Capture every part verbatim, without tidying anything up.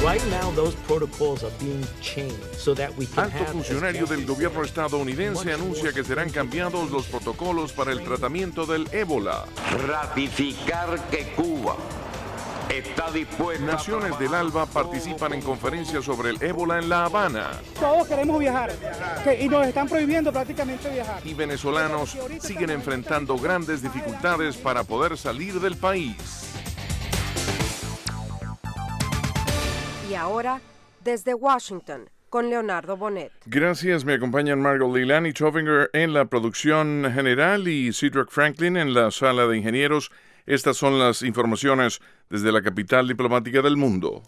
Alto funcionario del gobierno estadounidense anuncia que serán cambiados los protocolos para el tratamiento del ébola. Ratificar que Cuba está dispuesta. Naciones del ALBA participan en conferencias sobre el ébola en La Habana. Todos queremos viajar que, y nos están prohibiendo prácticamente viajar. Y venezolanos siguen enfrentando grandes dificultades para poder salir del país. Y ahora, desde Washington, con Leonardo Bonet. Gracias, me acompañan Margot Leilani Tovinger en la producción general y Cedric Franklin en la sala de ingenieros. Estas son las informaciones desde la capital diplomática del mundo.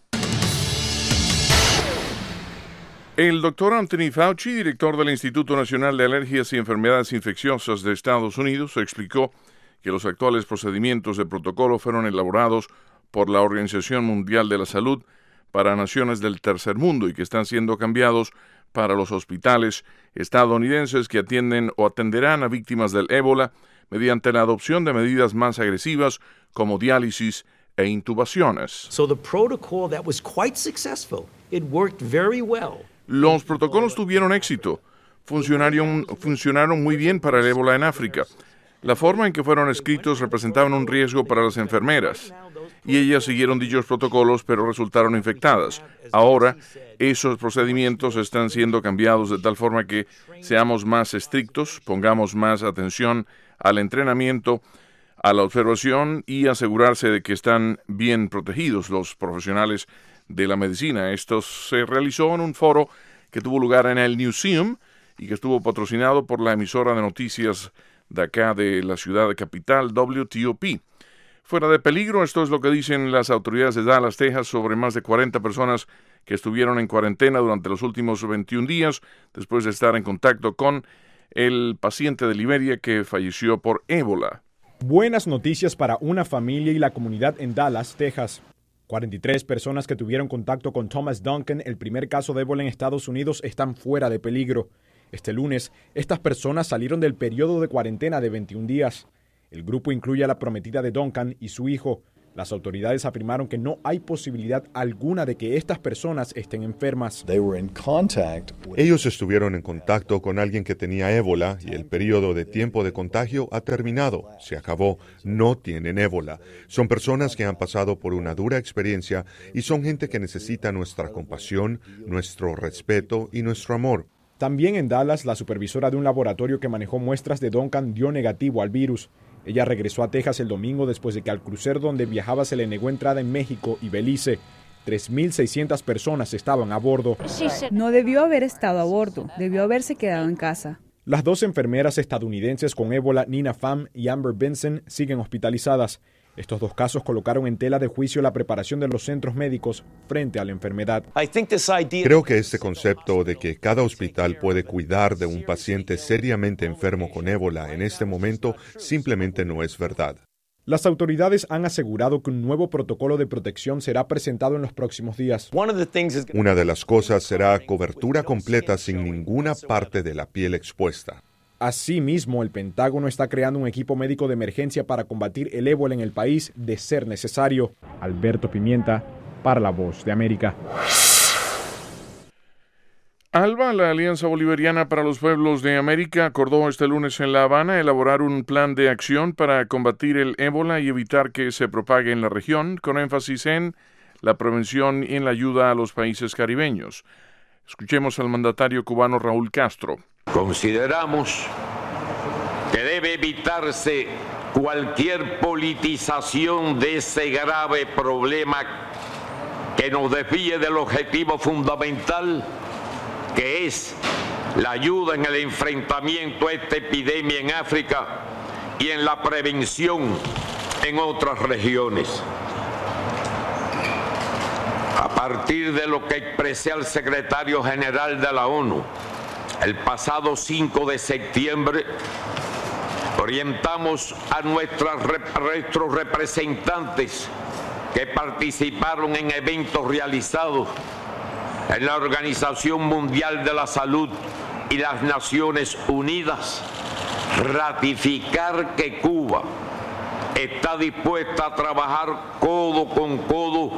El doctor Anthony Fauci, director del Instituto Nacional de Alergias y Enfermedades Infecciosas de Estados Unidos, explicó que los actuales procedimientos de protocolo fueron elaborados por la Organización Mundial de la Salud para naciones del tercer mundo y que están siendo cambiados para los hospitales estadounidenses que atienden o atenderán a víctimas del ébola mediante la adopción de medidas más agresivas como diálisis e intubaciones. So the protocol that was quite successful, it worked very well. Los protocolos tuvieron éxito, funcionaron, funcionaron muy bien para el ébola en África. La forma en que fueron escritos representaban un riesgo para las enfermeras, y ellas siguieron dichos protocolos pero resultaron infectadas. Ahora, esos procedimientos están siendo cambiados de tal forma que seamos más estrictos, pongamos más atención al entrenamiento, a la observación y asegurarse de que están bien protegidos los profesionales de la medicina. Esto se realizó en un foro que tuvo lugar en el Newseum y que estuvo patrocinado por la emisora de noticias de acá de la ciudad capital, W T O P. Fuera de peligro, esto es lo que dicen las autoridades de Dallas, Texas, sobre más de cuarenta personas que estuvieron en cuarentena durante los últimos veintiún días después de estar en contacto con el paciente de Liberia que falleció por ébola. Buenas noticias para una familia y la comunidad en Dallas, Texas. cuarenta y tres personas que tuvieron contacto con Thomas Duncan, el primer caso de ébola en Estados Unidos, están fuera de peligro. Este lunes, estas personas salieron del periodo de cuarentena de veintiún días. El grupo incluye a la prometida de Duncan y su hijo. Las autoridades afirmaron que no hay posibilidad alguna de que estas personas estén enfermas. Ellos estuvieron en contacto con alguien que tenía ébola y el periodo de tiempo de contagio ha terminado. Se acabó. No tienen ébola. Son personas que han pasado por una dura experiencia y son gente que necesita nuestra compasión, nuestro respeto y nuestro amor. También en Dallas, la supervisora de un laboratorio que manejó muestras de Duncan dio negativo al virus. Ella regresó a Texas el domingo después de que al crucero donde viajaba se le negó entrada en México y Belice. tres mil seiscientas personas estaban a bordo. No debió haber estado a bordo, debió haberse quedado en casa. Las dos enfermeras estadounidenses con ébola, Nina Pham y Amber Benson, siguen hospitalizadas. Estos dos casos colocaron en tela de juicio la preparación de los centros médicos frente a la enfermedad. Creo que este concepto de que cada hospital puede cuidar de un paciente seriamente enfermo con ébola en este momento simplemente no es verdad. Las autoridades han asegurado que un nuevo protocolo de protección será presentado en los próximos días. Una de las cosas será cobertura completa sin ninguna parte de la piel expuesta. Asimismo, el Pentágono está creando un equipo médico de emergencia para combatir el ébola en el país de ser necesario. Alberto Pimienta, para La Voz de América. ALBA, la Alianza Bolivariana para los Pueblos de América, acordó este lunes en La Habana elaborar un plan de acción para combatir el ébola y evitar que se propague en la región, con énfasis en la prevención y en la ayuda a los países caribeños. Escuchemos al mandatario cubano Raúl Castro. Consideramos que debe evitarse cualquier politización de ese grave problema que nos desvíe del objetivo fundamental, que es la ayuda en el enfrentamiento a esta epidemia en África y en la prevención en otras regiones. A partir de lo que expresé al secretario general de la ONU, el pasado cinco de septiembre, orientamos a nuestras, nuestros representantes que participaron en eventos realizados en la Organización Mundial de la Salud y las Naciones Unidas, ratificar que Cuba está dispuesta a trabajar codo con codo con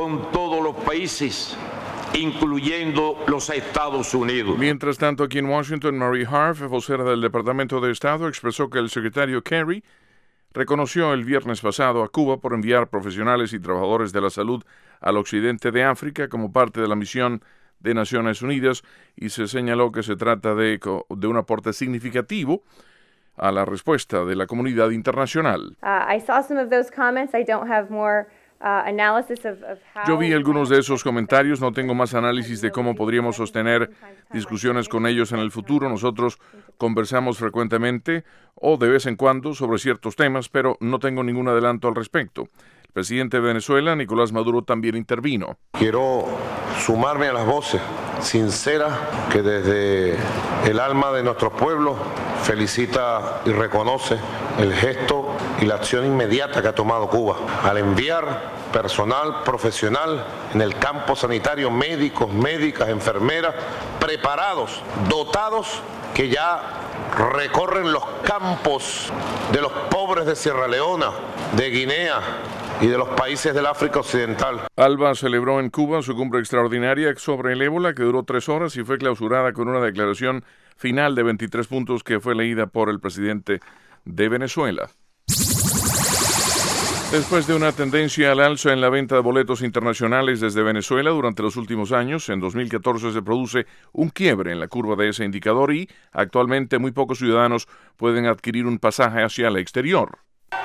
con todos los países, incluyendo los Estados Unidos. Mientras tanto, aquí en Washington, Marie Harf, vocera del Departamento de Estado, expresó que el secretario Kerry reconoció el viernes pasado a Cuba por enviar profesionales y trabajadores de la salud al occidente de África como parte de la misión de Naciones Unidas, y se señaló que se trata de, de un aporte significativo a la respuesta de la comunidad internacional. Uh, I saw some of those comments. I don't have more uh, analysis of, of how... Yo vi algunos de esos comentarios, no tengo más análisis de cómo podríamos sostener discusiones con ellos en el futuro. Nosotros conversamos frecuentemente o de vez en cuando sobre ciertos temas, pero no tengo ningún adelanto al respecto. El presidente de Venezuela, Nicolás Maduro, también intervino. Quiero sumarme a las voces sinceras que desde el alma de nuestro pueblo felicita y reconoce el gesto y la acción inmediata que ha tomado Cuba al enviar personal profesional en el campo sanitario, médicos, médicas, enfermeras, preparados, dotados, que ya recorren los campos de los pobres de Sierra Leona, de Guinea y de los países del África Occidental. Alba celebró en Cuba su cumbre extraordinaria sobre el ébola, que duró tres horas y fue clausurada con una declaración final de veintitrés puntos que fue leída por el presidente de Venezuela. Después de una tendencia al alza en la venta de boletos internacionales desde Venezuela durante los últimos años, en dos mil catorce se produce un quiebre en la curva de ese indicador y actualmente muy pocos ciudadanos pueden adquirir un pasaje hacia el exterior.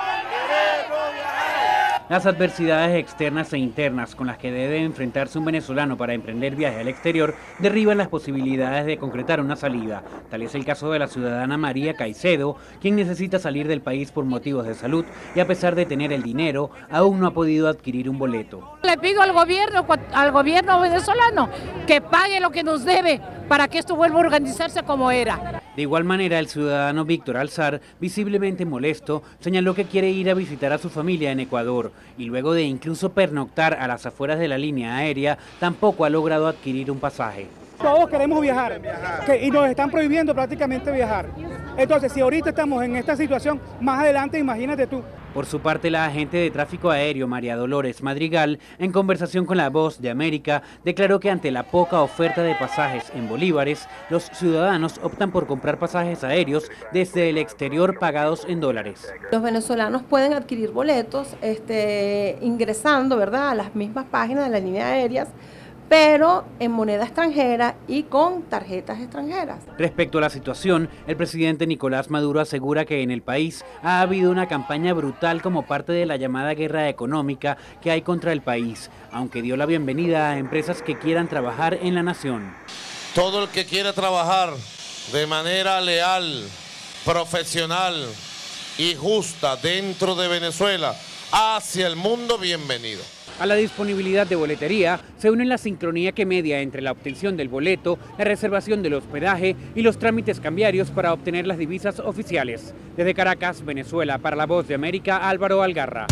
Las adversidades externas e internas con las que debe enfrentarse un venezolano para emprender viaje al exterior derriban las posibilidades de concretar una salida. Tal es el caso de la ciudadana María Caicedo, quien necesita salir del país por motivos de salud y a pesar de tener el dinero, aún no ha podido adquirir un boleto. Le pido al gobierno, al gobierno venezolano que pague lo que nos debe para que esto vuelva a organizarse como era. De igual manera, el ciudadano Víctor Alzar, visiblemente molesto, señaló que quiere ir a visitar a su familia en Ecuador y luego de incluso pernoctar a las afueras de la línea aérea, tampoco ha logrado adquirir un pasaje. Todos queremos viajar que, y nos están prohibiendo prácticamente viajar. Entonces, si ahorita estamos en esta situación, más adelante imagínate tú. Por su parte, la agente de tráfico aéreo María Dolores Madrigal, en conversación con La Voz de América, declaró que ante la poca oferta de pasajes en bolívares, los ciudadanos optan por comprar pasajes aéreos desde el exterior pagados en dólares. Los venezolanos pueden adquirir boletos este, ingresando, ¿verdad?, a las mismas páginas de las líneas aéreas, pero en moneda extranjera y con tarjetas extranjeras. Respecto a la situación, el presidente Nicolás Maduro asegura que en el país ha habido una campaña brutal como parte de la llamada guerra económica que hay contra el país, aunque dio la bienvenida a empresas que quieran trabajar en la nación. Todo el que quiera trabajar de manera leal, profesional y justa dentro de Venezuela, hacia el mundo, bienvenido. A la disponibilidad de boletería se une la sincronía que media entre la obtención del boleto, la reservación del hospedaje y los trámites cambiarios para obtener las divisas oficiales. Desde Caracas, Venezuela, para La Voz de América, Álvaro Algarra.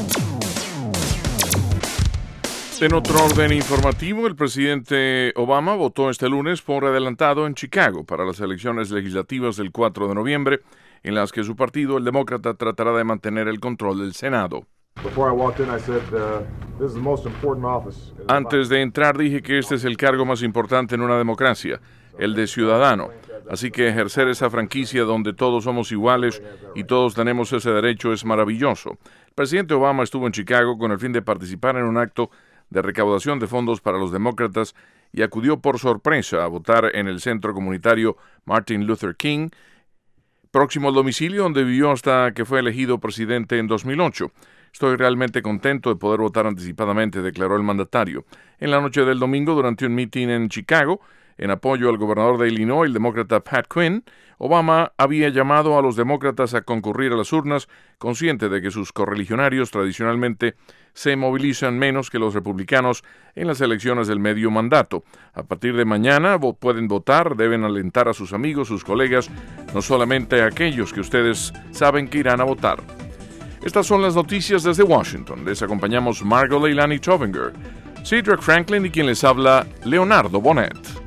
En otro orden informativo, el presidente Obama votó este lunes por adelantado en Chicago para las elecciones legislativas del cuatro de noviembre, en las que su partido, el demócrata, tratará de mantener el control del Senado. Antes de entrar dije que este es el cargo más importante en una democracia, el de ciudadano. Así que ejercer esa franquicia donde todos somos iguales y todos tenemos ese derecho es maravilloso. El presidente Obama estuvo en Chicago con el fin de participar en un acto de recaudación de fondos para los demócratas y acudió por sorpresa a votar en el centro comunitario Martin Luther King, próximo al domicilio donde vivió hasta que fue elegido presidente en dos mil ocho. Estoy realmente contento de poder votar anticipadamente, declaró el mandatario. En la noche del domingo, durante un mitin en Chicago, en apoyo al gobernador de Illinois, el demócrata Pat Quinn, Obama había llamado a los demócratas a concurrir a las urnas, consciente de que sus correligionarios tradicionalmente se movilizan menos que los republicanos en las elecciones del medio mandato. A partir de mañana pueden votar, deben alentar a sus amigos, sus colegas, no solamente a aquellos que ustedes saben que irán a votar. Estas son las noticias desde Washington. Les acompañamos Margot Leilani Tovinger, Cedric Franklin y quien les habla, Leonardo Bonet.